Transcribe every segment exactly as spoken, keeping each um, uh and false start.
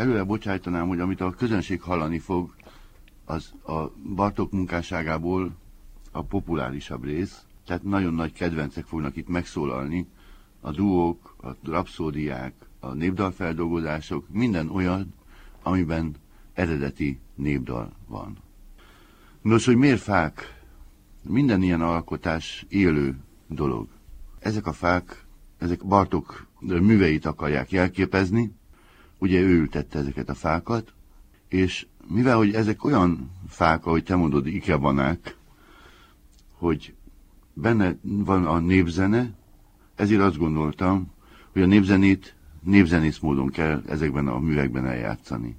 előre bocsájtanám, hogy amit a közönség hallani fog, az a Bartók munkásságából a populárisabb rész, tehát nagyon nagy kedvencek fognak itt megszólalni, a duók, a rapszódiák, a népdalfeldolgozások, minden olyan, amiben eredeti népdal van. Nos, hogy miért fák? Minden ilyen alkotás élő dolog. Ezek a fák, ezek Bartók műveit akarják jelképezni, ugye ő ültette ezeket a fákat, és mivel, hogy ezek olyan fák, ahogy te mondod, ikebanák, hogy benne van a népzene, ezért azt gondoltam, hogy a népzenét népzenész módon kell ezekben a művekben eljátszani.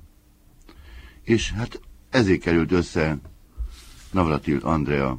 És hát ezért került össze Navratil Andrea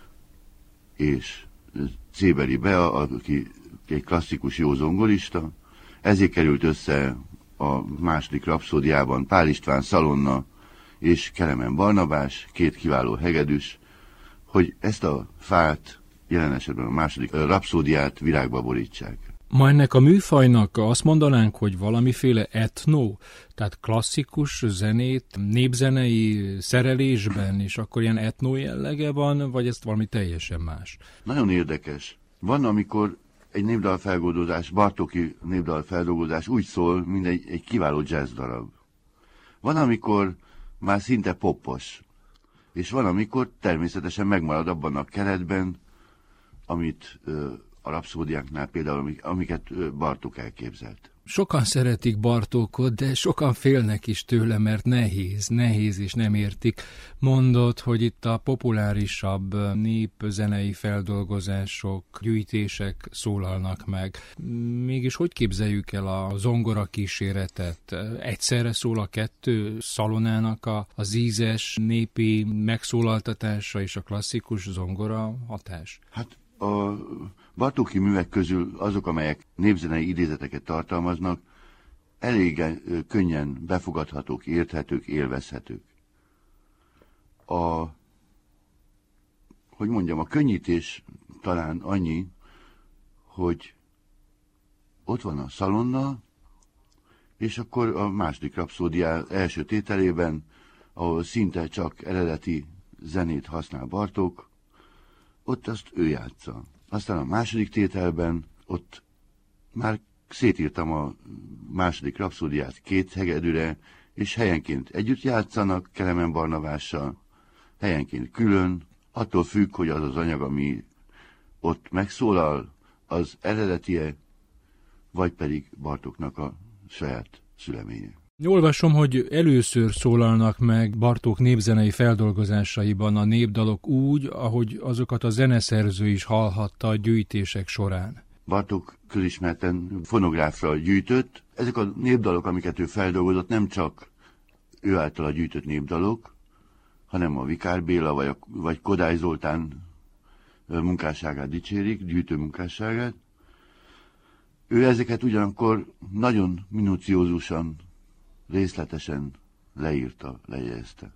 és Czéberi Bea, aki egy klasszikus jó zongorista, ezért került össze a második rapszódiában Pál István Szalonna és Kelemen Barnabás, két kiváló hegedűs, hogy ezt a fát, jelen esetben a második rapszódiát virágba borítsák. Ma ennek a műfajnak azt mondanánk, hogy valamiféle etno, tehát klasszikus zenét, népzenei szerelésben, és akkor ilyen etno jellege van, vagy ez valami teljesen más? Nagyon érdekes. Van, amikor egy népdalfeldolgozás, Bartóki népdalfeldolgozás úgy szól, mint egy, egy kiváló jazz darab. Van, amikor már szinte poppos, és van, amikor természetesen megmarad abban a keretben, amit ö, a rapszódiáknál például, amiket Bartók elképzelt. Sokan szeretik Bartókot, de sokan félnek is tőle, mert nehéz, nehéz és nem értik. Mondod, hogy itt a populárisabb népzenei feldolgozások, gyűjtések szólalnak meg. Mégis hogy képzeljük el a zongora kíséretet? Egyszerre szól a kettő, Szalonának a, az ízes népi megszólaltatása és a klasszikus zongora hatás? Hát a Bartóki művek közül azok, amelyek népzenei idézeteket tartalmaznak, elég könnyen befogadhatók, érthetők, élvezhetők. A, hogy mondjam, a könnyítés talán annyi, hogy ott van a Szalonna, és akkor a második rapszódia első tételében, ahol szinte csak eredeti zenét használ Bartók, ott azt ő játsza. Aztán a második tételben ott már szétírtam a második rapszódiát két hegedűre, és helyenként együtt játszanak Kelemen Barnabással, helyenként külön, attól függ, hogy az az anyag, ami ott megszólal, az eredetie, vagy pedig Bartóknak a saját szüleménye. Olvasom, hogy először szólalnak meg Bartók népzenei feldolgozásaiban a népdalok úgy, ahogy azokat a zeneszerző is hallhatta a gyűjtések során. Bartók közismerten fonográfra gyűjtött. Ezek a népdalok, amiket ő feldolgozott, nem csak ő általa gyűjtött népdalok, hanem a Vikár Béla vagy, a, vagy Kodály Zoltán munkásságát dicsérik, gyűjtő munkásságát. Ő ezeket ugyanakkor nagyon minuciózusan, részletesen leírta, lejegyezte.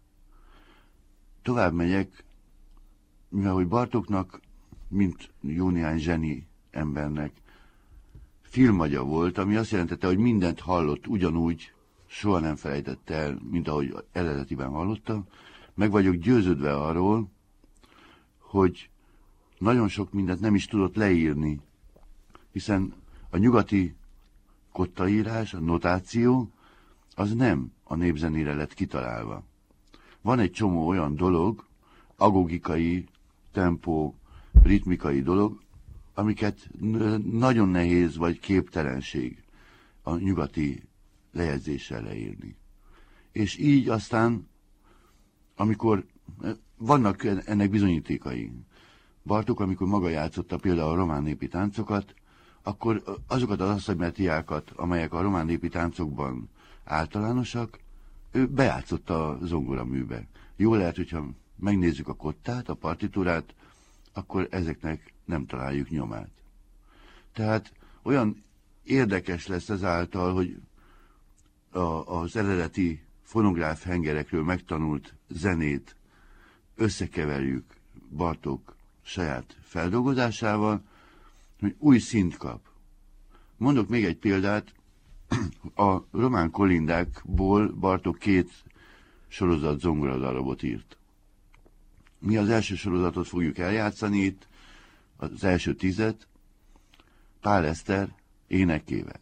Tovább megyek, mivel hogy Bartóknak, mint jó néhány zseni embernek, filmagya volt, ami azt jelentette, hogy mindent hallott ugyanúgy, soha nem felejtette el, mint ahogy eredetiben hallotta. Meg vagyok győződve arról, hogy nagyon sok mindent nem is tudott leírni, hiszen a nyugati kottaírás, a notáció, az nem a népzenére lett kitalálva. Van egy csomó olyan dolog, agogikai, tempó, ritmikai dolog, amiket nagyon nehéz vagy képtelenség a nyugati lejegyzéssel leírni. És így aztán, amikor vannak ennek bizonyítékai, Bartók, amikor maga játszotta például a román népi táncokat, akkor azokat az asszagymetiákat, amelyek a román népi táncokban általánosak, ő bejátszotta a zongoraműbe. Jó lehet, hogyha megnézzük a kottát, a partitúrát, akkor ezeknek nem találjuk nyomát. Tehát olyan érdekes lesz ezáltal, hogy a, az eredeti fonográf hengerekről megtanult zenét összekeverjük Bartók saját feldolgozásával, hogy új szint kap. Mondok még egy példát, A román kolindákból Bartók két sorozat zongoradarabot írt. Mi az első sorozatot fogjuk eljátszani itt, az első tizet, Pál Eszter énekével.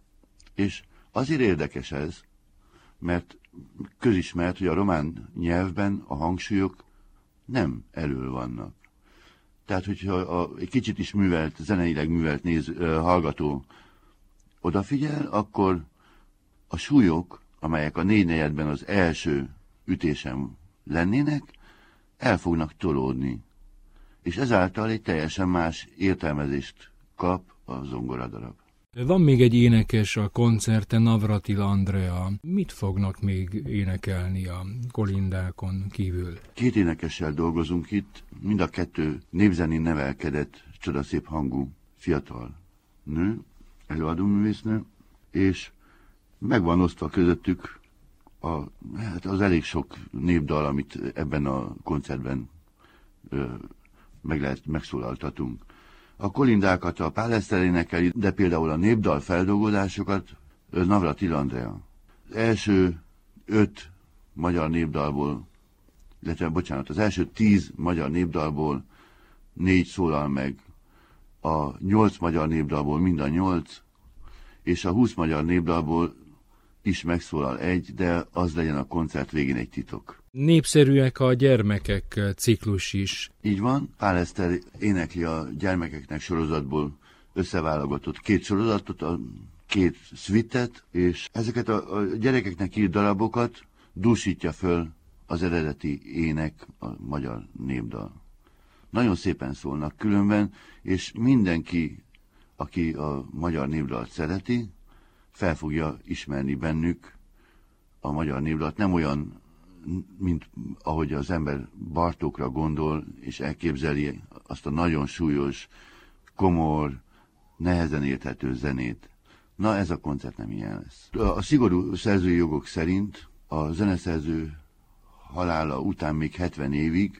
És azért érdekes ez, mert közismert, hogy a román nyelvben a hangsúlyok nem elől vannak. Tehát, hogyha a, egy kicsit is művelt, zeneileg művelt néz, hallgató odafigyel, akkor a súlyok, amelyek a négy negyedben az első ütésen lennének, el fognak tolódni. És ezáltal egy teljesen más értelmezést kap a zongoradarab. Van még egy énekes a koncerten, Navratil Andrea. Mit fognak még énekelni a kolindákon kívül? Két énekessel dolgozunk itt, mind a kettő népzenén nevelkedett, csodaszép hangú fiatal nő, előadóművésznő, és megvan osztva közöttük a, hát az elég sok népdal, amit ebben a koncertben ö, meg lehet, megszólaltatunk. A kolindákat a Pál Eszter énekeli, de például a népdal feldolgozásokat Navratil Andrea. Az első öt magyar népdalból, illetve bocsánat, az első tíz magyar népdalból négy szólal meg, a nyolc magyar népdalból mind a nyolc, és a húsz magyar népdalból is megszólal egy, de az legyen a koncert végén egy titok. Népszerűek a gyermekek ciklus is. Így van, Pál Eszter énekli a gyermekeknek sorozatból összeválogatott két sorozatot, a két szvitet, és ezeket a, a gyerekeknek írt darabokat dúsítja föl az eredeti ének, a magyar népdal. Nagyon szépen szólnak különben, és mindenki, aki a magyar népdalt szereti, fel fogja ismerni bennük a magyar népdalt. Nem olyan, mint ahogy az ember Bartókra gondol, és elképzeli azt a nagyon súlyos, komor, nehezen érthető zenét. Na, ez a koncert nem ilyen lesz. A szigorú szerzői jogok szerint a zeneszerző halála után még hetven évig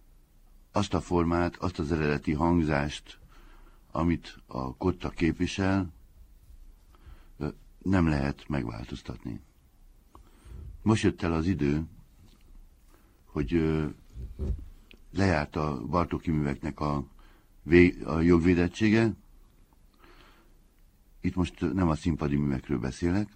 azt a formát, azt az eredeti hangzást, amit a kotta képvisel, nem lehet megváltoztatni. Most jött el az idő, hogy lejárt a Bartóki műveknek a, vég, a jogvédettsége. Itt most nem a színpadi művekről beszélek,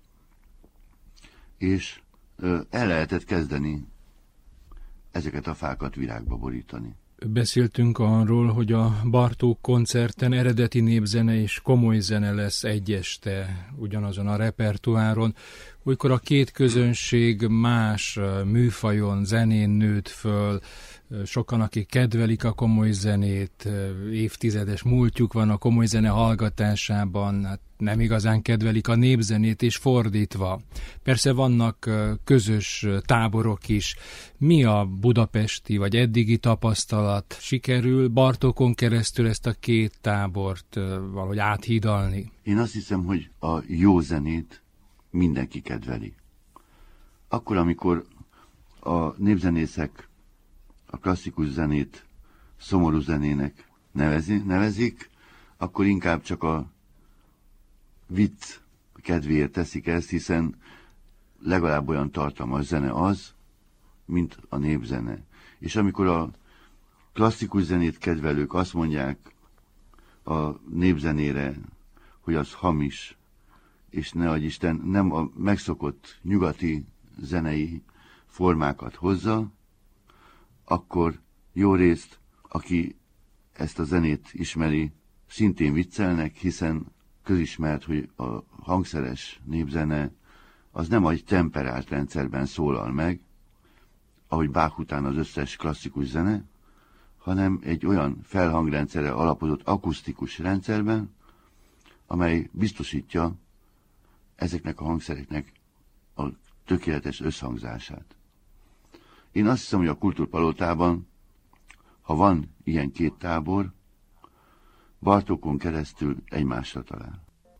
és el lehetett kezdeni ezeket a fákat virágba borítani. Beszéltünk arról, hogy a Bartók koncerten eredeti népzene és komoly zene lesz egy este ugyanazon a repertoáron. Olykor a két közönség más műfajon, zenén nőtt föl, sokan, akik kedvelik a komoly zenét, évtizedes múltjuk van a komoly zene hallgatásában, hát nem igazán kedvelik a népzenét, és fordítva. Persze vannak közös táborok is. Mi a budapesti vagy eddigi tapasztalat? Sikerül Bartókon keresztül ezt a két tábort valahogy áthidalni? Én azt hiszem, hogy a jó zenét mindenki kedveli. Akkor, amikor a népzenészek a klasszikus zenét szomorú zenének nevezi, nevezik, akkor inkább csak a vicc kedvéért teszik ezt, hiszen legalább olyan tartalmas zene az, mint a népzene. És amikor a klasszikus zenét kedvelők azt mondják a népzenére, hogy az hamis, és ne adj Isten, nem a megszokott nyugati zenei formákat hozza, akkor jó részt, aki ezt a zenét ismeri, szintén viccelnek, hiszen közismert, hogy a hangszeres népzene az nem egy temperált rendszerben szólal meg, ahogy Bach után az összes klasszikus zene, hanem egy olyan felhangrendszerre alapozott akusztikus rendszerben, amely biztosítja ezeknek a hangszereknek a tökéletes összhangzását. Én azt hiszem, hogy a Kultúrpalotában, ha van ilyen két tábor, Bartókon keresztül egymásra talál.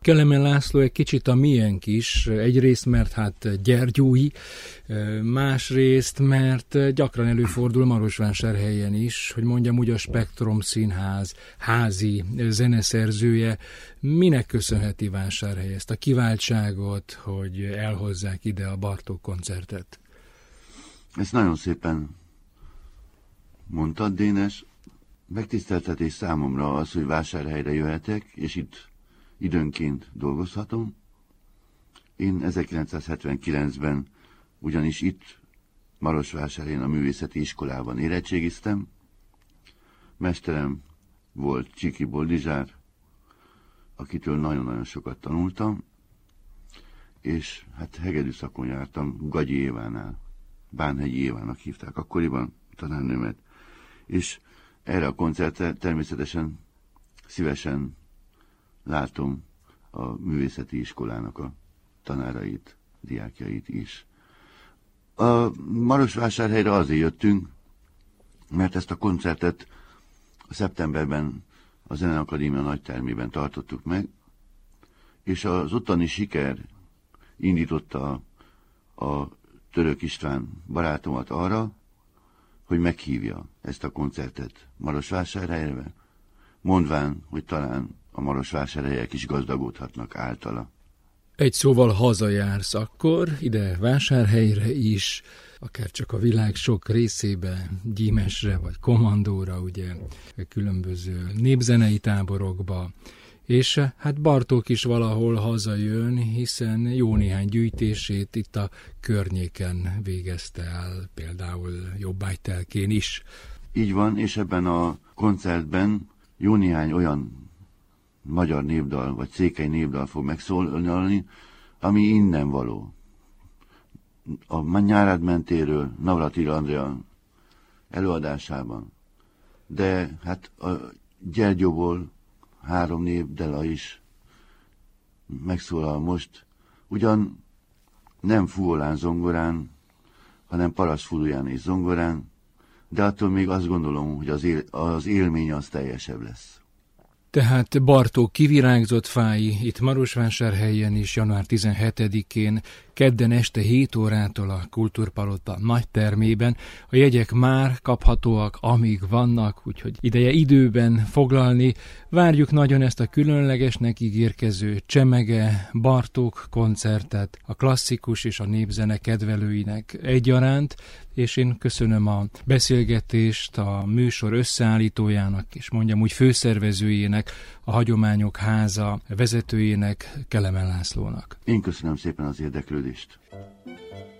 Kelemen László egy kicsit a miénk is, egyrészt mert hát gyergyói, másrészt mert gyakran előfordul Marosvásárhelyen is, hogy mondjam úgy a Spektrum Színház házi zeneszerzője. Minek köszönheti Vásárhely ezt a kiváltságot, hogy elhozzák ide a Bartók koncertet? Ezt nagyon szépen mondtad, Dénes. Megtiszteltetés számomra az, hogy Vásárhelyre jöhetek, és itt időnként dolgozhatom. Én ezerkilencszázhetvenkilencben ugyanis itt, Marosvásárhelyen a művészeti iskolában érettségiztem. Mesterem volt Csiki Boldizsár, akitől nagyon-nagyon sokat tanultam, és hát hegedű szakon jártam Gagyi Évánál. Bánhegyi Évának hívták akkoriban tanárnőmet, és erre a koncertre természetesen szívesen látom a művészeti iskolának a tanárait, diákjait is. A Marosvásárhelyre azért jöttünk, mert ezt a koncertet szeptemberben a Zeneakadémia nagytermében tartottuk meg, és az ottani siker indította a Török István barátomat arra, hogy meghívja ezt a koncertet Marosvásárhelyre, mondván, hogy talán a marosvásárhelyek is gazdagodhatnak általa. Egy szóval hazajársz akkor, ide Vásárhelyre is, akár csak a világ sok részébe, Gyímesre vagy Kommandóra, ugye, különböző népzenei táborokba, és hát Bartók is valahol hazajön, hiszen jó néhány gyűjtését itt a környéken végezte el, például Jobbágytelkén is. Így van, és ebben a koncertben jó néhány olyan magyar népdal, vagy székely népdal fog megszólalni, ami innen való. A Nyárád mentéről, Navratil Andrea előadásában. De hát a Gyergyóból három népdala is megszólal most, ugyan nem fuvolán zongorán, hanem parasztfuluján és zongorán, de attól még azt gondolom, hogy az, él, az élmény az teljesebb lesz. Tehát Bartók kivirágzott fái itt Marosvásárhelyen is január tizenhetedikén, kedden este hét órától a Kultúrpalota nagytermében. A jegyek már kaphatóak, amíg vannak, úgyhogy ideje időben foglalni. Várjuk nagyon ezt a különlegesnek ígérkező Csemege Bartók koncertet a klasszikus és a népzene kedvelőinek egyaránt, és én köszönöm a beszélgetést a műsor összeállítójának, és mondjam úgy főszervezőjének, a Hagyományok Háza vezetőjének, Kelemen Lászlónak. Én köszönöm szépen az érdeklődést.